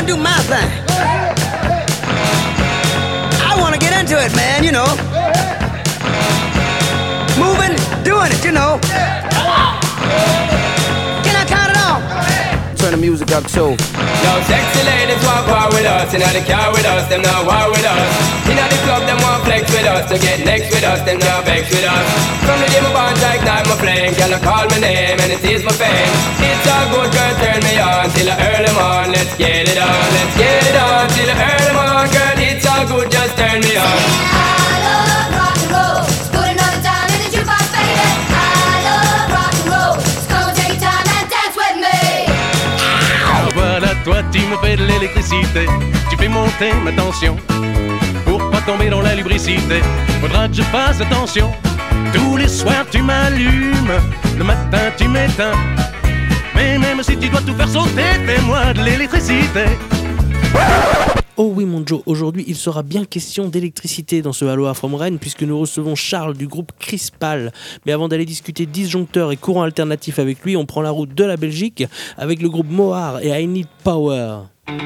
gonna do my thing. I wanna get into it, man, you know. Moving, doing it, you know. Can I count it off? Turn the music up too. Yo, sexy ladies want war with us. Inna the car with us, them not war with us. Inna the club, them want flex with us. To get next with us, them not vex with us. From the day my bond, I ignite my flame. Girl, I call my name and it is my fame. It's all good, girl, turn me on till I early on. Let's get it on, let's get it on till I early on. Girl, it's all good, just turn me on. I love rock and roll. Let's put another time in the jukebox, baby. I love rock and roll. So come and take your time and dance with me. Voilà, toi tu me fais de l'électricité. Tu fais monter ma tension. Pour pas tomber dans la lubricité, faudra que je fasse attention. Tous les soirs tu m'allumes, le matin tu m'éteins. Mais même si tu dois tout faire sauter, fais-moi de l'électricité. Oh oui mon Joe, aujourd'hui il sera bien question d'électricité dans ce Aloha from Rennes puisque nous recevons Charles du groupe Crispal. Mais avant d'aller discuter disjoncteurs et courants alternatifs avec lui, on prend la route de la Belgique avec le groupe Mohar et I Need Power.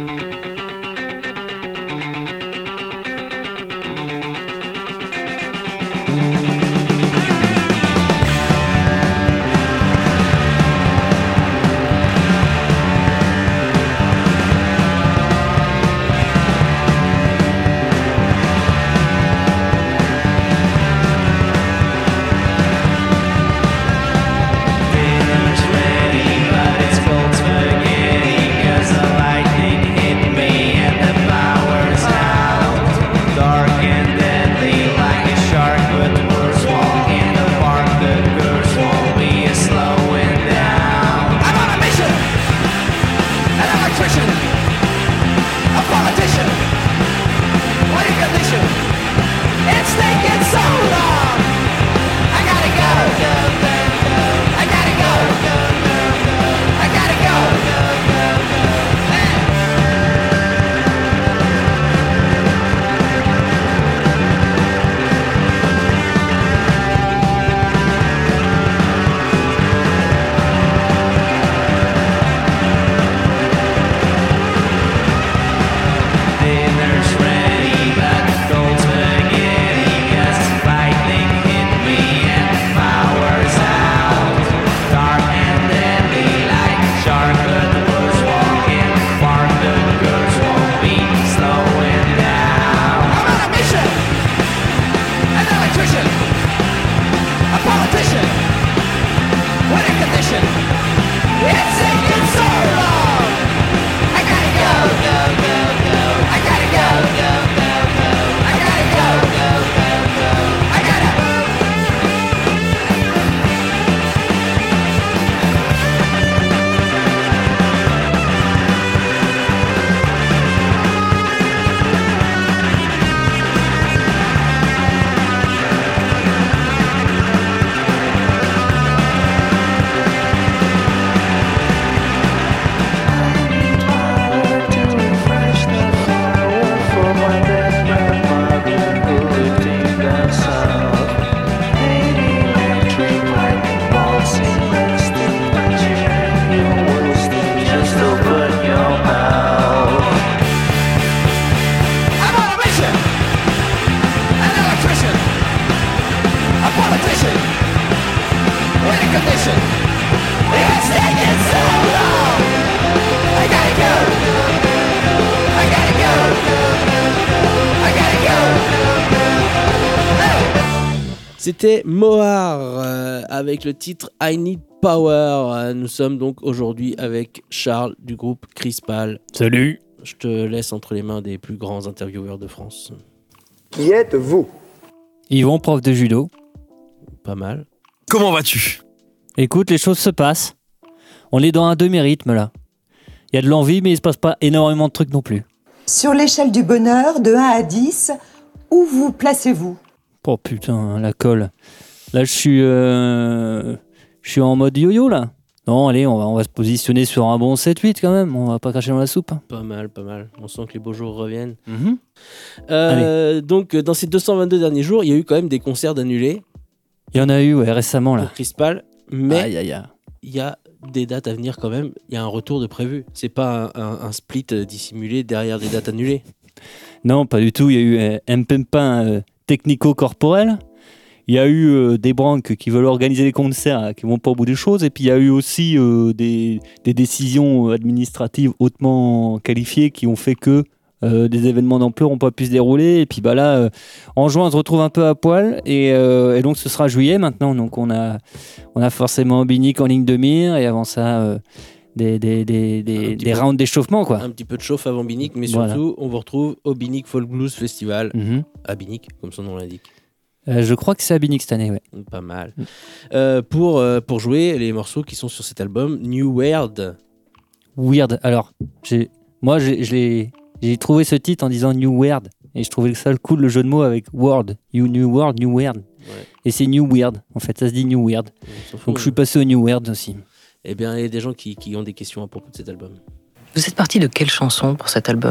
C'était Mohar avec le titre I Need Power. Nous sommes donc aujourd'hui avec Charles du groupe Crispal. Salut. Je te laisse entre les mains des plus grands intervieweurs de France. Qui êtes-vous ? Yvon, prof de judo. Pas mal. Comment vas-tu ? Écoute, les choses se passent. On est dans un demi-rythme là. Il y a de l'envie, mais il se passe pas énormément de trucs non plus. Sur l'échelle du bonheur, de 1 à 10, où vous placez-vous ? Oh putain, la colle. Là, je suis en mode yo-yo là. Non, allez, on va se positionner sur un bon 7-8 quand même. On va pas cracher dans la soupe. Pas mal. On sent que les beaux jours reviennent. Mm-hmm. Donc, dans ces 222 derniers jours, il y a eu quand même des concerts d'annulés. Il y en a eu récemment là. Pour Crispal. Mais aïe. il y a des dates à venir quand même. Il y a un retour de prévu. C'est pas un split dissimulé derrière des dates annulées. Non, pas du tout. Il y a eu Mpempa technico-corporel. Il y a eu des branques qui veulent organiser des concerts qui vont pas au bout des choses. Et puis il y a eu aussi des décisions administratives hautement qualifiées qui ont fait que des événements d'ampleur n'ont pas pu se dérouler. Et puis là, en juin, on se retrouve un peu à poil. Et donc ce sera juillet maintenant. Donc on a forcément Binic en ligne de mire. Et avant ça, des rounds d'échauffement, quoi. Un petit peu de chauffe avant Binic. Mais Voilà. surtout, on vous retrouve au Binic Folk Blues Festival. À Binic, comme son nom l'indique. Je crois que c'est à Binic cette année, ouais. Pas mal. Pour jouer les morceaux qui sont sur cet album, New Weird. Weird. Alors, j'ai trouvé ce titre en disant New Weird. Et je trouvais ça cool, le jeu de mots avec World. You New World, New Weird. Ouais. Et c'est New Weird. En fait, ça se dit New Weird. Donc je suis passé au New Weird aussi. Eh bien, il y a des gens qui ont des questions à propos de cet album. Vous êtes parti de quelle chanson pour cet album ?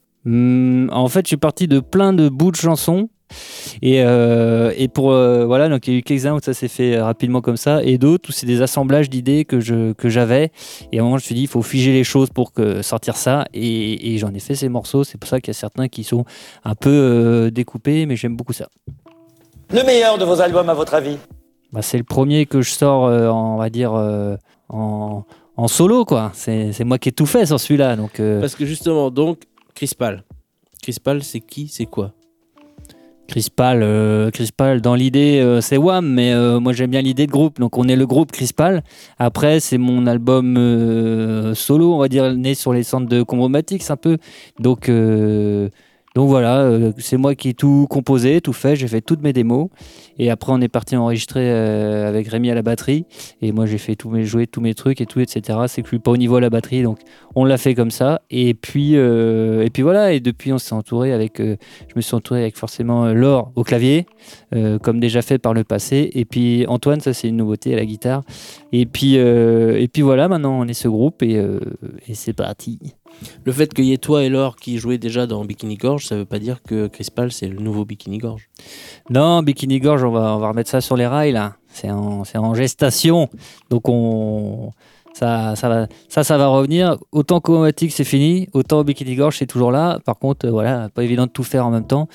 En fait, je suis parti de plein de bouts de chansons. Et pour voilà, donc il y a eu quelques-uns où ça s'est fait rapidement comme ça, et d'autres où c'est des assemblages d'idées que j'avais. Et à un moment, je me suis dit, il faut figer les choses pour sortir ça. Et j'en ai fait ces morceaux. C'est pour ça qu'il y a certains qui sont un peu découpés, mais j'aime beaucoup ça. Le meilleur de vos albums, à votre avis ? C'est le premier que je sors, on va dire, en solo, quoi. C'est moi qui ai tout fait sur celui-là. Donc, Parce que justement, donc, Crispal, c'est qui, c'est quoi ? Crispal, dans l'idée, c'est Wham, mais moi j'aime bien l'idée de groupe, donc on est le groupe Crispal. Après, c'est mon album solo, on va dire, né sur les centres de Combomatics un peu. Donc voilà, c'est moi qui ai tout composé, tout fait, j'ai fait toutes mes démos. Et après, on est parti enregistrer avec Rémi à la batterie. Et moi, j'ai fait jouer tous mes trucs et tout, etc. C'est que je suis pas au niveau à la batterie, donc on l'a fait comme ça. Et puis voilà. Et depuis, on s'est entouré avec, je me suis entouré avec forcément Laure au clavier, comme déjà fait par le passé. Et puis Antoine, ça c'est une nouveauté à la guitare. Et puis voilà, maintenant on est ce groupe et c'est parti. Le fait qu'il y ait toi et Laure qui jouaient déjà dans Bikini Gorge, ça veut pas dire que Crispal c'est le nouveau Bikini Gorge. Non, Bikini Gorge, on va remettre ça sur les rails là. C'est en gestation, donc ça va revenir. Autant qu'Omatic c'est fini, autant Bikini Gorge c'est toujours là. Par contre, voilà, pas évident de tout faire en même temps,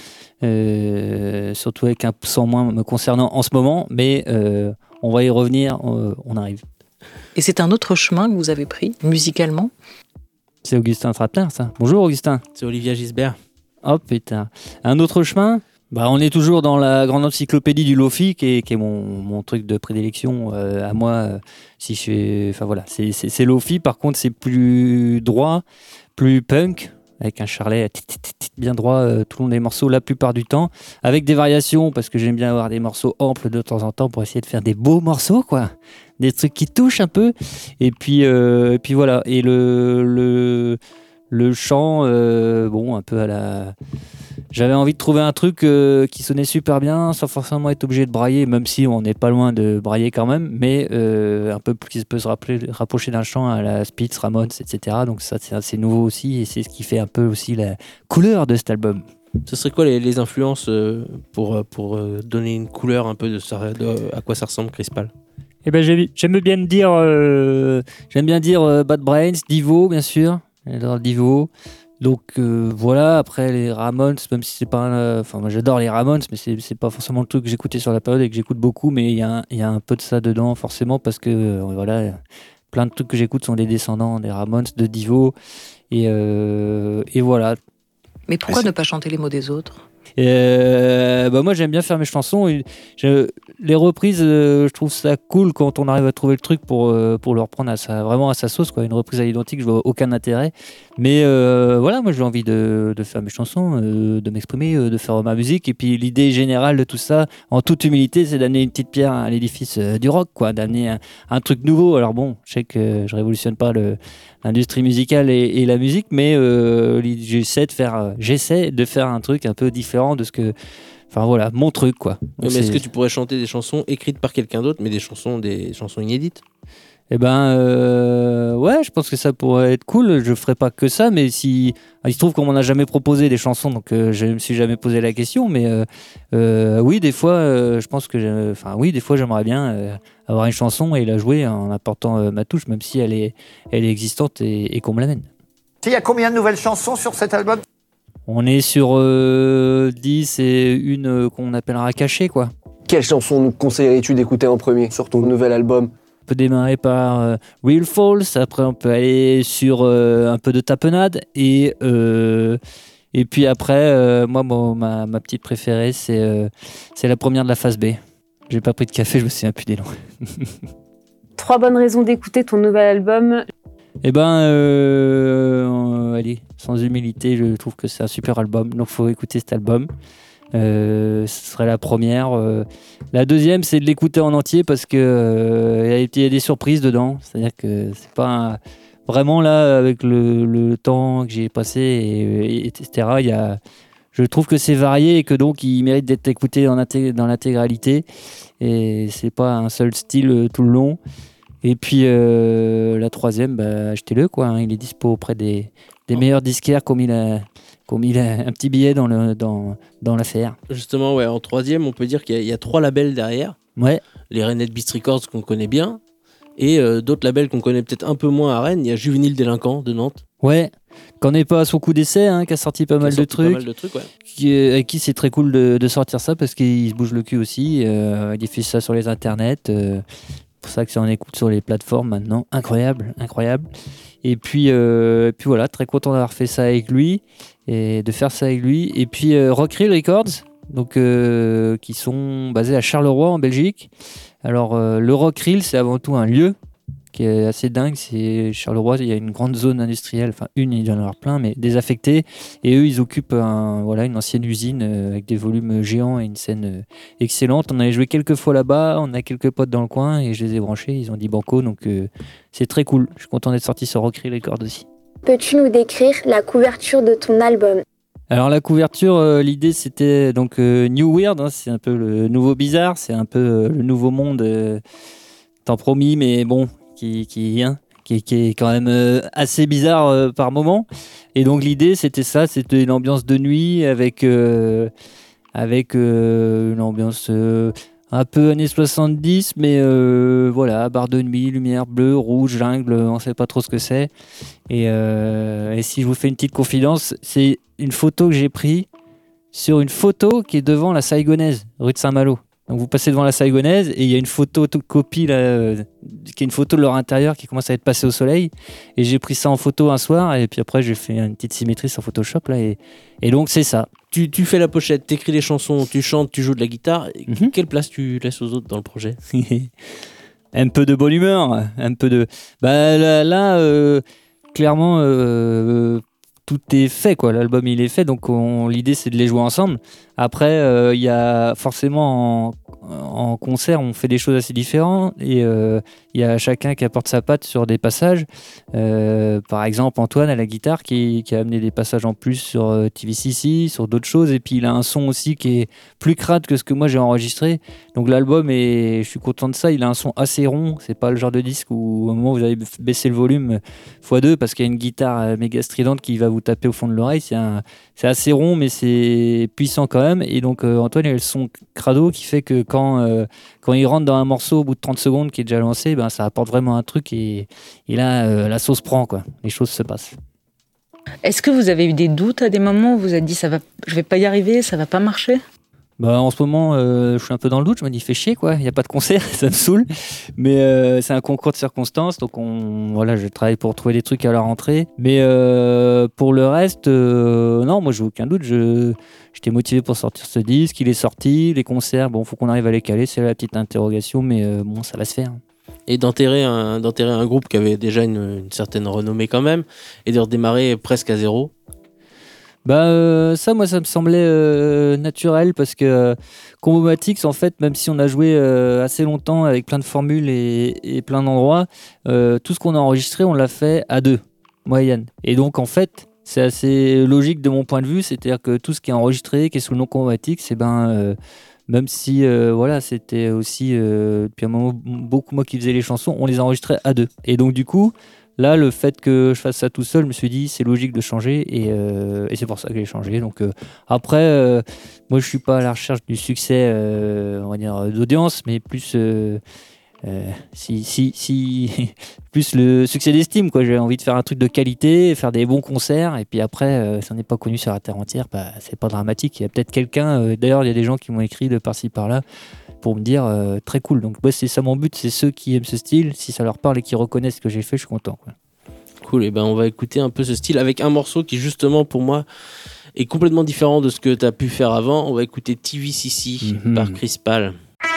surtout avec un pouce en moins me concernant en ce moment, mais on va y revenir, on arrive. Et c'est un autre chemin que vous avez pris musicalement ? C'est Augustin Trappler, ça. Bonjour Augustin. C'est Olivia Gisbert. Oh putain. Un autre chemin ? On est toujours dans la grande encyclopédie du Lofi, qui est mon truc de prédilection à moi. Enfin voilà, c'est Lofi. Par contre, c'est plus droit, plus punk, avec un charlet bien droit tout le long des morceaux, la plupart du temps, avec des variations, parce que j'aime bien avoir des morceaux amples de temps en temps pour essayer de faire des beaux morceaux, quoi. Des trucs qui touchent un peu. Et puis voilà. Et le chant, un peu à la... J'avais envie de trouver un truc qui sonnait super bien, sans forcément être obligé de brailler, même si on n'est pas loin de brailler quand même, mais un peu plus qui peut se rapprocher d'un chant à la Spitz, Ramones, etc. Donc ça, c'est assez nouveau aussi, et c'est ce qui fait un peu aussi la couleur de cet album. Ce serait quoi les influences pour donner une couleur un peu de à quoi ça ressemble Crispal ? Eh ben, j'aime bien dire Bad Brains, Divo, bien sûr. J'adore Divo. Donc voilà, après les Ramones, même si c'est pas moi j'adore les Ramones, mais c'est pas forcément le truc que j'écoutais sur la période et que j'écoute beaucoup, mais il y a un peu de ça dedans forcément, parce que voilà, plein de trucs que j'écoute sont des descendants des Ramones, de Divo, et voilà. Mais pourquoi ne pas chanter les mots des autres ? Moi j'aime bien faire mes chansons, les reprises, je trouve ça cool quand on arrive à trouver le truc pour le reprendre vraiment à sa sauce, quoi. Une reprise à l'identique, je vois aucun intérêt, mais voilà, moi j'ai envie de faire mes chansons, de m'exprimer, de faire ma musique, et puis l'idée générale de tout ça, en toute humilité, c'est d'amener une petite pierre à l'édifice du rock, quoi, d'amener un truc nouveau. Alors bon, je sais que je révolutionne pas l'industrie musicale et la musique, mais j'essaie de faire un truc un peu différent de ce que... Enfin voilà, mon truc, quoi. Mais est-ce que tu pourrais chanter des chansons écrites par quelqu'un d'autre, mais des chansons inédites ? Ouais, je pense que ça pourrait être cool. Je ferais pas que ça, mais il se trouve qu'on m'en a jamais proposé des chansons, donc je me suis jamais posé la question. Mais oui, des fois, je pense que, des fois, j'aimerais bien avoir une chanson et la jouer en apportant ma touche, même si elle est existante et qu'on me l'amène. Il y a combien de nouvelles chansons sur cet album ? On est sur 10 et une qu'on appellera cachée, quoi. Quelle chanson nous conseillerais-tu d'écouter en premier sur ton nouvel album ? On peut démarrer par Real False, après on peut aller sur un peu de tapenade et puis après, moi ma petite préférée c'est la première de la phase B. J'ai pas pris de café, je me souviens plus des noms. 3 bonnes raisons d'écouter ton nouvel album. Eh ben, allez, sans humilité, je trouve que c'est un super album, donc faut écouter cet album. Ce serait la première. La deuxième, c'est de l'écouter en entier parce que il y a des surprises dedans. C'est-à-dire que c'est pas vraiment là avec le temps que j'ai passé etc. Je trouve que c'est varié et que donc il mérite d'être écouté dans l'intégralité. Et c'est pas un seul style tout le long. Et puis la troisième, achetez-le quoi. Hein, il est dispo auprès des meilleurs disquaires comme il a un petit billet dans l'affaire. Justement, ouais, en troisième, on peut dire qu'il y a 3 labels derrière. Ouais. Les Rennes Beast Records qu'on connaît bien et d'autres labels qu'on connaît peut-être un peu moins à Rennes. Il y a Juvénile Délinquant de Nantes. Ouais. Qu'on n'est pas à son coup d'essai, hein, qui a sorti pas mal de trucs. Ouais. Avec qui c'est très cool de sortir ça parce qu'il se bouge le cul aussi. Il diffuse ça sur les internets. C'est pour ça que ça en écoute sur les plateformes maintenant. Incroyable. Et puis voilà, très content d'avoir fait ça avec lui et de faire ça avec lui. Et puis Rockrill Records, donc qui sont basés à Charleroi en Belgique. Alors le Rockrill, c'est avant tout un lieu qui est assez dingue. C'est Charleroi, il y a une grande zone industrielle, enfin il y en a plein, mais désaffectée. Et eux, ils occupent une ancienne usine avec des volumes géants et une scène excellente. On avait joué quelques fois là-bas, on a quelques potes dans le coin et je les ai branchés. Ils ont dit banco, donc c'est très cool. Je suis content d'être sorti sur Rockrill Records aussi. Peux-tu nous décrire la couverture de ton album ? Alors la couverture, l'idée c'était donc New Weird, hein, c'est un peu le nouveau bizarre, c'est un peu le nouveau monde, tant promis, mais bon, qui est quand même assez bizarre par moment. Et donc l'idée c'était ça, c'était une ambiance de nuit avec une ambiance un peu années 70, mais voilà, barre de nuit, lumière bleue, rouge, jungle, on sait pas trop ce que c'est. Et si je vous fais une petite confidence, c'est une photo que j'ai prise sur une photo qui est devant la Saigonaise, rue de Saint-Malo. Donc vous passez devant la Saigonaise et il y a une photo copie là, qui est une photo de leur intérieur qui commence à être passée au soleil. Et j'ai pris ça en photo un soir et puis après j'ai fait une petite symétrie sur Photoshop là et donc c'est ça. Tu fais la pochette, t'écris les chansons, tu chantes, tu joues de la guitare. Quelle place tu laisses aux autres dans le projet ? Un peu de bonne humeur, un peu de. Clairement. Tout est fait, quoi. L'album il est fait, donc l'idée c'est de les jouer ensemble. Après, il y a forcément en concert, on fait des choses assez différentes et il y a chacun qui apporte sa patte sur des passages. Par exemple, Antoine à la guitare qui a amené des passages en plus sur TVCC, sur d'autres choses, et puis il a un son aussi qui est plus crade que ce que moi j'ai enregistré. Donc l'album, je suis content de ça, il a un son assez rond. C'est pas le genre de disque où au moment où vous allez baisser le volume x2 parce qu'il y a une guitare méga stridente qui va vous taper au fond de l'oreille. C'est assez rond, mais c'est puissant quand même. Et donc Antoine il a le son crado qui fait que quand il rentre dans un morceau au bout de 30 secondes qui est déjà lancé, ça apporte vraiment un truc et là la sauce prend, quoi. Les choses se passent. Est-ce que vous avez eu des doutes à des moments où vous vous êtes dit je vais pas y arriver, ça va pas marcher ? En ce moment, je suis un peu dans le doute. Je me dis, fait chier, quoi. Il n'y a pas de concert, ça me saoule. Mais c'est un concours de circonstances. Donc, je travaille pour trouver des trucs à la rentrée. Mais pour le reste, non, moi, j'ai aucun doute. J'étais motivé pour sortir ce disque. Il est sorti. Les concerts, faut qu'on arrive à les caler. C'est la petite interrogation. Mais ça va se faire. Et d'enterrer un groupe qui avait déjà une certaine renommée quand même, et de redémarrer presque à zéro. Ça me semblait naturel parce que Combomatics, en fait, même si on a joué assez longtemps avec plein de formules et plein d'endroits, tout ce qu'on a enregistré, on l'a fait à deux, moi et Yann. Et donc, en fait, c'est assez logique de mon point de vue, c'est-à-dire que tout ce qui est enregistré, qui est sous le nom Combomatics, même si c'était aussi depuis un moment beaucoup moi qui faisais les chansons, on les enregistrait à deux. Et donc, du coup, là, le fait que je fasse ça tout seul, je me suis dit c'est logique de changer et c'est pour ça que j'ai changé. Donc après, moi je suis pas à la recherche du succès, on va dire d'audience, mais plus si plus le succès d'estime, quoi. J'ai envie de faire un truc de qualité, faire des bons concerts, et puis après, si on n'est pas connu sur la terre entière, c'est pas dramatique. Il y a peut-être quelqu'un, d'ailleurs, il y a des gens qui m'ont écrit de par-ci par-là pour me dire très cool. Donc, c'est ça mon but, c'est ceux qui aiment ce style, si ça leur parle et qui reconnaissent ce que j'ai fait, je suis content, quoi. Cool, et ben on va écouter un peu ce style avec un morceau qui, justement, pour moi, est complètement différent de ce que tu as pu faire avant. On va écouter TVCC par Chris Pal.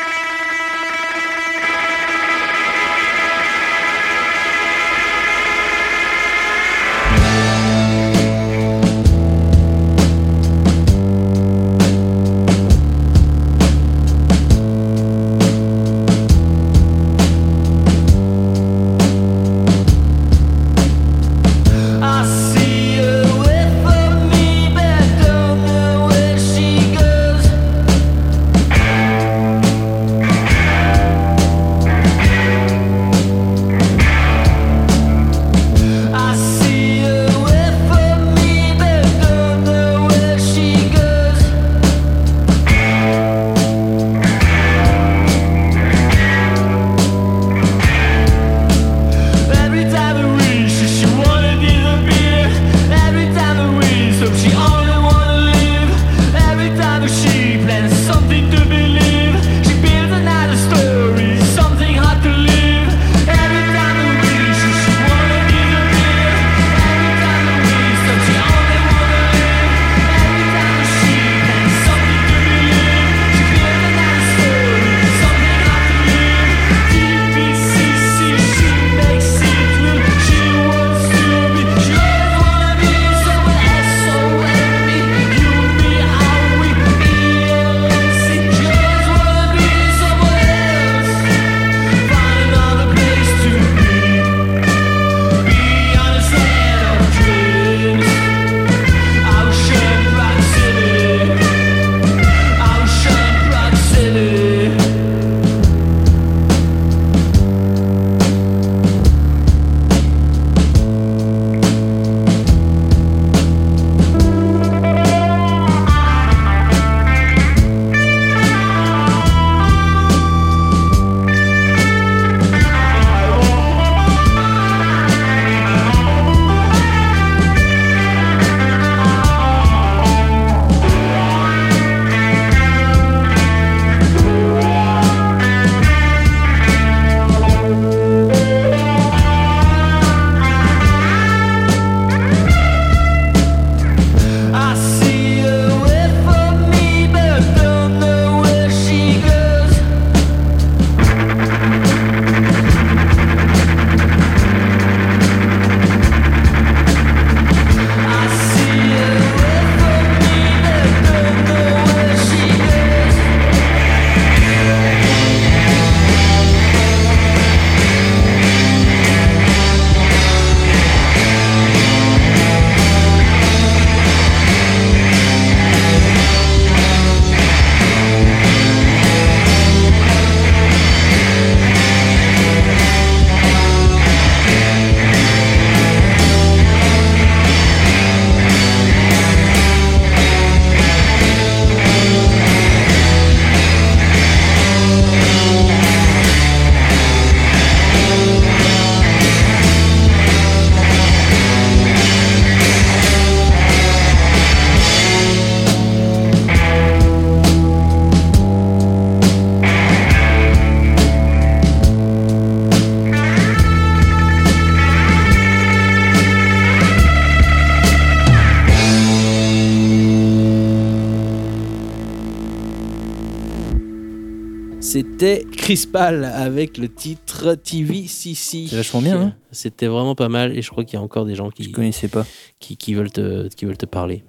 C'était Chris Pal avec le titre TVCC. C'est vachement bien, hein. C'était vraiment pas mal et je crois qu'il y a encore des gens qui connaissaient pas, qui veulent te parler.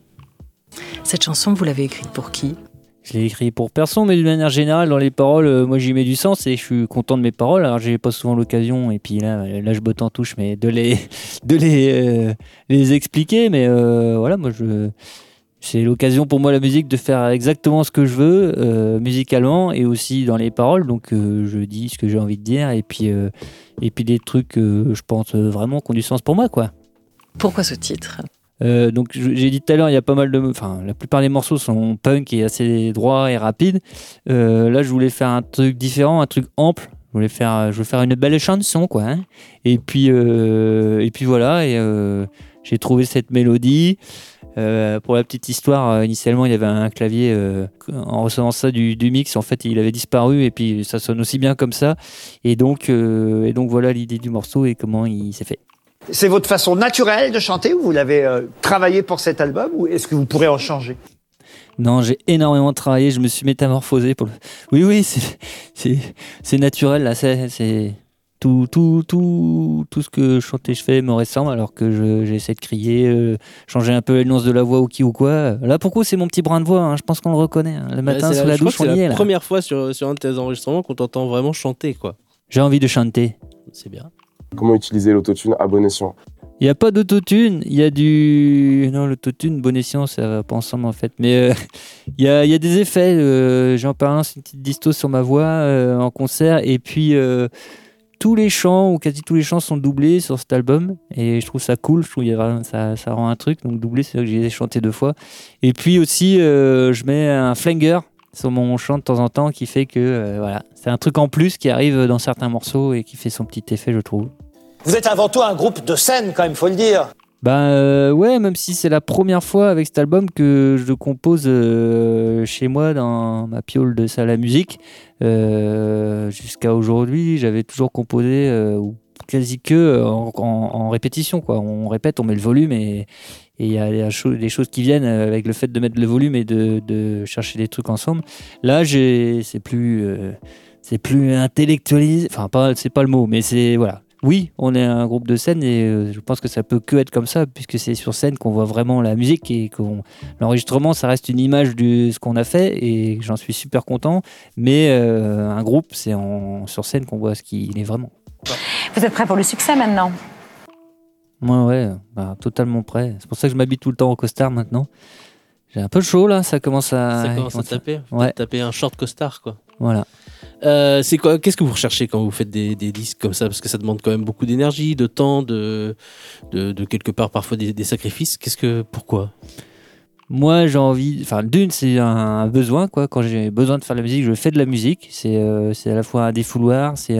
Cette chanson, vous l'avez écrite pour qui ? Je l'ai écrit pour personne, mais d'une manière générale, dans les paroles, moi j'y mets du sens et je suis content de mes paroles. Alors j'ai pas souvent l'occasion, et puis là je botte en touche, mais de les expliquer. Mais voilà, moi c'est l'occasion pour moi, la musique, de faire exactement ce que je veux, musicalement et aussi dans les paroles. Donc je dis ce que j'ai envie de dire et puis des trucs, je pense vraiment qui ont du sens pour moi, quoi. Pourquoi ce titre ? Donc j'ai dit tout à l'heure, il y a pas mal la plupart des morceaux sont punk et assez droits et rapides. Là je voulais faire un truc différent, un truc ample, voulais faire une belle chanson, quoi. Hein. Et puis voilà. J'ai trouvé cette mélodie. Pour la petite histoire, initialement, il y avait un clavier. En recevant ça du mix, en fait, il avait disparu. Et puis, ça sonne aussi bien comme ça. Et donc voilà l'idée du morceau et comment il s'est fait. C'est votre façon naturelle de chanter ou vous l'avez travaillé pour cet album ou est-ce que vous pourrez en changer? Non, j'ai énormément travaillé, je me suis métamorphosé pour le... Oui, c'est naturel, là, c'est... Tout ce que je chante et je fais me ressemble alors que j'essaie de crier, changer un peu la nuance de la voix ou quoi. Là, pourquoi c'est mon petit brin de voix, hein, je pense qu'on le reconnaît. Hein. Le matin, sous la douche, on y est. C'est la là. première fois sur un de tes enregistrements qu'on t'entend vraiment chanter, quoi. J'ai envie de chanter. C'est bien. Comment utiliser l'autotune à bon escient? Il n'y a pas d'autotune, il y a du... Non, l'autotune, bon escient, ça va pas ensemble en fait. Mais il y a des effets. J'ai en permanence une petite disto sur ma voix en concert. Et puis, tous les chants, ou quasi tous les chants, sont doublés sur cet album. Et je trouve ça cool, je trouve ça rend un truc. Donc doublé, c'est vrai que j'ai chanté 2 fois. Et puis aussi, je mets un flanger sur mon chant de temps en temps qui fait que, voilà, c'est un truc en plus qui arrive dans certains morceaux et qui fait son petit effet, je trouve. Vous êtes avant tout un groupe de scène, quand même, faut le dire. Ouais, même si c'est la première fois avec cet album que je compose chez moi dans ma piole de salle à musique. Jusqu'à aujourd'hui, j'avais toujours composé ou quasi que en répétition, quoi. On répète, on met le volume et il y a des choses qui viennent avec le fait de mettre le volume et de chercher des trucs ensemble. Là, c'est plus intellectualisé. Enfin, c'est pas le mot, mais c'est voilà. Oui, on est un groupe de scène et je pense que ça peut que être comme ça puisque c'est sur scène qu'on voit vraiment la musique et l'enregistrement, ça reste une image de ce qu'on a fait et j'en suis super content. Mais un groupe, c'est sur scène qu'on voit ce qu'il est vraiment. Vous êtes prêt pour le succès maintenant? Moi, ouais, totalement prêt. C'est pour ça que je m'habille tout le temps en costard maintenant. J'ai un peu chaud là, ça commence à taper. Ouais. Taper un short costard, quoi. Voilà. C'est quoi? Qu'est-ce que vous recherchez quand vous faites des disques comme ça? Parce que ça demande quand même beaucoup d'énergie, de temps, de quelque part parfois des sacrifices. Pourquoi? Moi, j'ai envie. Enfin, d'une, c'est un besoin, quoi. Quand j'ai besoin de faire de la musique, je fais de la musique. C'est à la fois un défouloir, c'est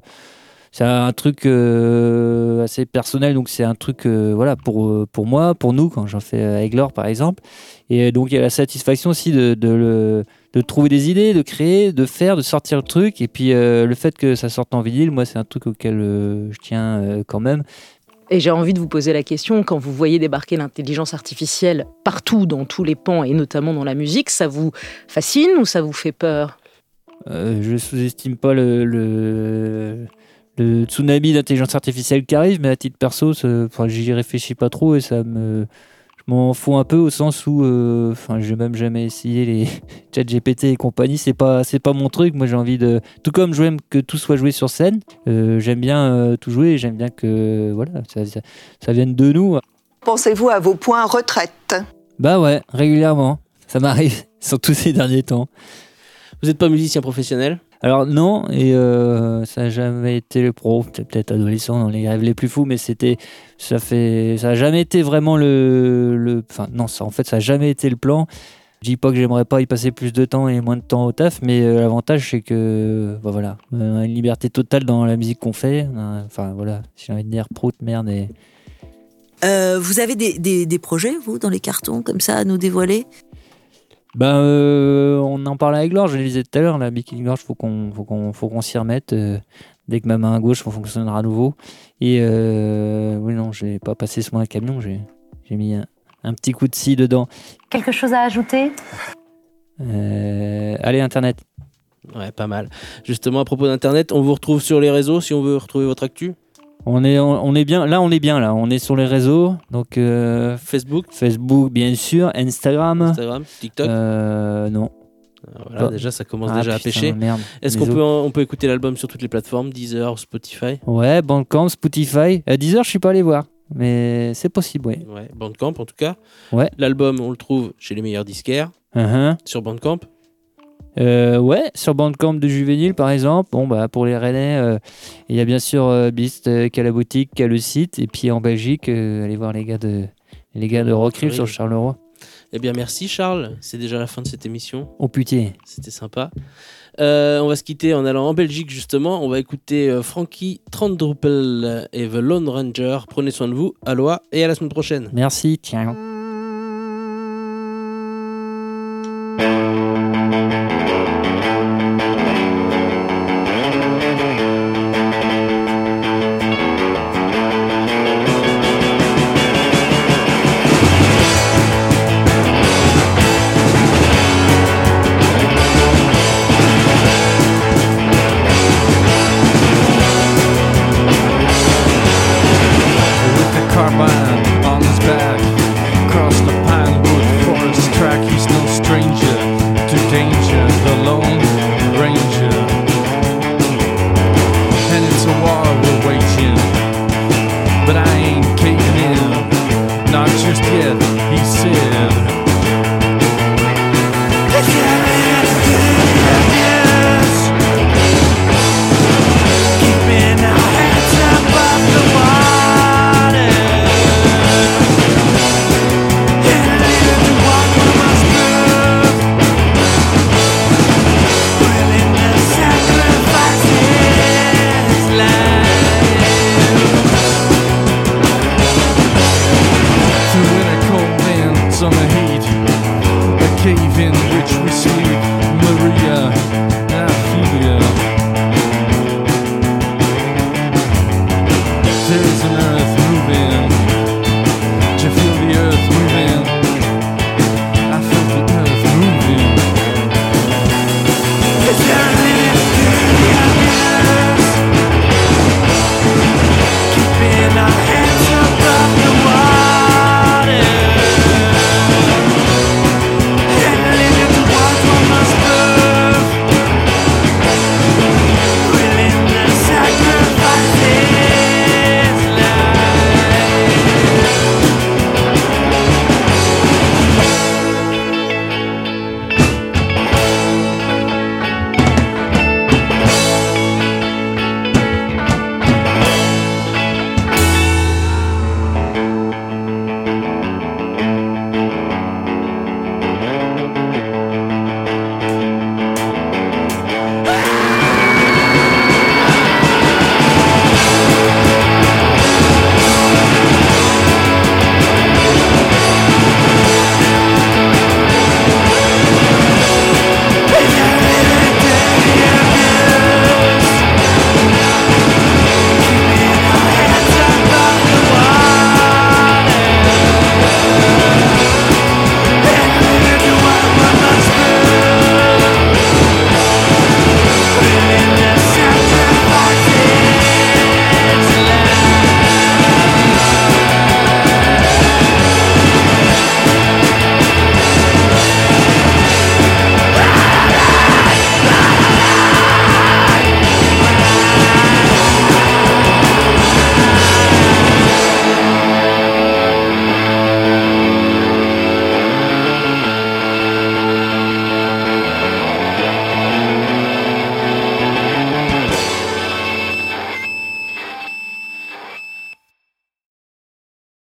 un truc assez personnel, donc c'est un truc voilà pour moi, pour nous, quand j'en fais avec Laure par exemple. Et donc il y a la satisfaction aussi de trouver des idées, de créer, de faire, de sortir le truc. Et puis le fait que ça sorte en vinyle, moi c'est un truc auquel je tiens quand même. Et j'ai envie de vous poser la question, quand vous voyez débarquer l'intelligence artificielle partout, dans tous les pans, et notamment dans la musique, ça vous fascine ou ça vous fait peur? Je sous-estime pas le tsunami d'intelligence artificielle qui arrive, mais à titre perso, j'y réfléchis pas trop et je m'en fous un peu au sens où, j'ai même jamais essayé les ChatGPT et compagnie. C'est pas mon truc. Moi, j'ai envie de, tout comme j'aime que tout soit joué sur scène, j'aime bien tout jouer. Et j'aime bien que voilà, ça vienne de nous. Pensez-vous à vos points retraite? Bah ouais, régulièrement. Ça m'arrive, surtout ces derniers temps. Vous n'êtes pas musicien professionnel? Alors non, et ça n'a jamais été le pro, peut-être adolescent dans les rêves les plus fous, mais ça n'a jamais été vraiment ça n'a jamais été le plan. Je dis pas que j'aimerais pas y passer plus de temps et moins de temps au taf, mais l'avantage c'est que voilà, on a une liberté totale dans la musique qu'on fait. Voilà, si j'ai envie de dire prout, merde et... Vous avez des projets, vous, dans les cartons, comme ça, à nous dévoiler? On en parlait avec Laure, je le disais tout à l'heure, la Bikini Gorge, faut qu'on s'y remette dès que ma main gauche fonctionnera à nouveau. Et oui, non, j'ai pas passé ce mois un camion, j'ai mis un petit coup de scie dedans. Quelque chose à ajouter? Allez, Internet. Ouais, pas mal. Justement, à propos d'Internet, on vous retrouve sur les réseaux si on veut retrouver votre actu? On est bien là, on est sur les réseaux, donc Facebook bien sûr, Instagram, TikTok. Non. Voilà, déjà ça commence déjà à pêcher. Merde. Est-ce qu'on peut écouter l'album sur toutes les plateformes, Deezer, Spotify? Ouais, Bandcamp, Spotify. Deezer, je suis pas allé voir, mais c'est possible, ouais. Ouais, Bandcamp en tout cas. Ouais. L'album, on le trouve chez les meilleurs disquaires. Sur Bandcamp. Ouais, sur Bandcamp de Juvénile par exemple. Bon, pour les Rennais, il y a bien sûr Beast qui a la boutique, qui a le site, et puis en Belgique, allez voir les gars de Rockrill sur Charleroi. Eh bien merci Charles, c'est déjà la fin de cette émission. Oh putain. C'était sympa. On va se quitter en allant en Belgique justement. On va écouter Frankie Trandruppel et The Lone Ranger. Prenez soin de vous, aloha et à la semaine prochaine. Merci, ciao. Carbine on his back, across the pinewood forest track. He's no stranger to danger, the Lone Ranger. And it's a war we're waging, but I ain't caving in, not just yet, he said. Keeping our heads above the water. Summer heat, a cave in